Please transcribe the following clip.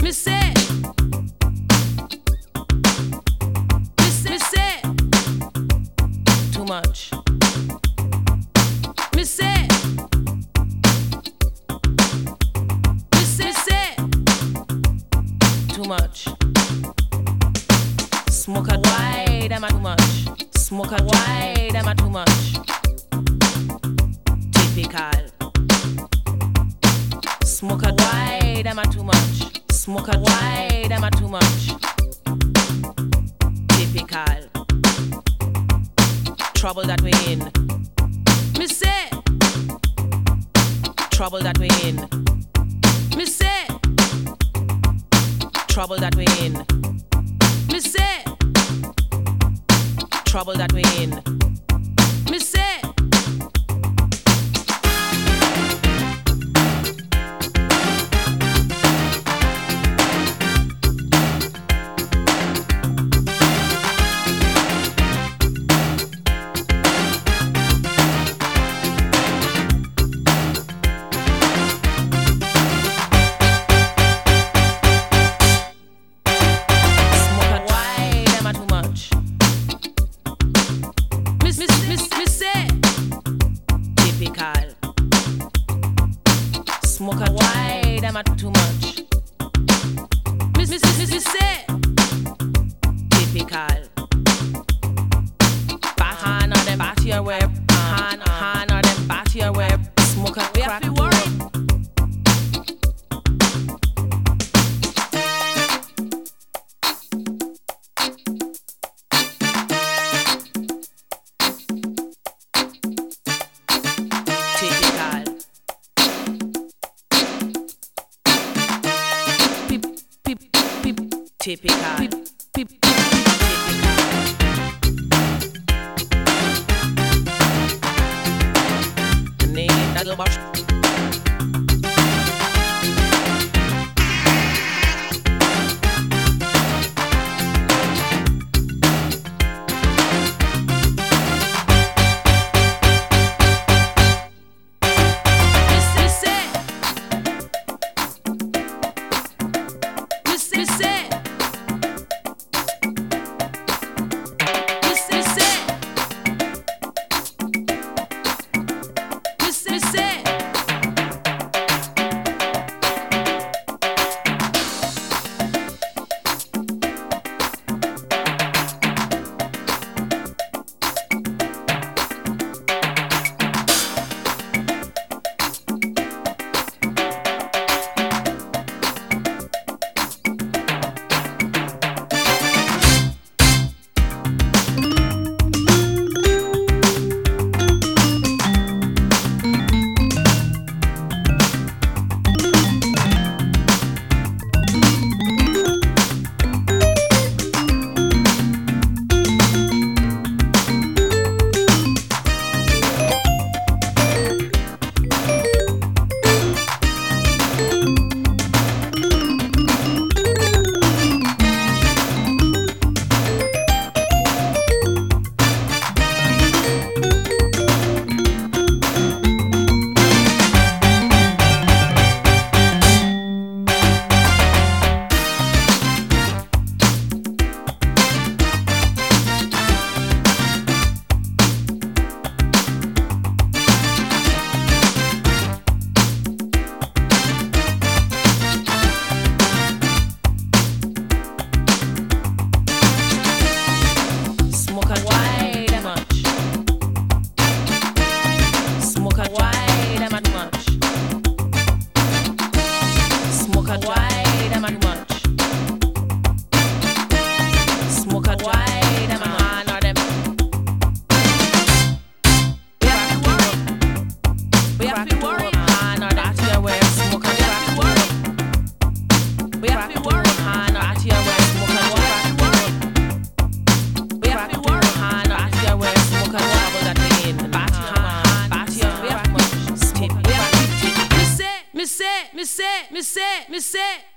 Me say, too much. Me say, too much. Smoke a wide, I'm a too much. Smoke a wide, I'm a too much. Typical. Smoke a wide, I'm a too much. Smoke a wide, I'm a too much. Typical. Trouble that we in. Me say. Trouble that we in. Me say. Trouble that we in. Me say. Trouble that we in. Me say. Smoke a wide, I'm a too much. Me say, typical. Hand on them, bat your web. Hand on them, bat your web. Smoke a crack. Typical. Need that little box. Me say.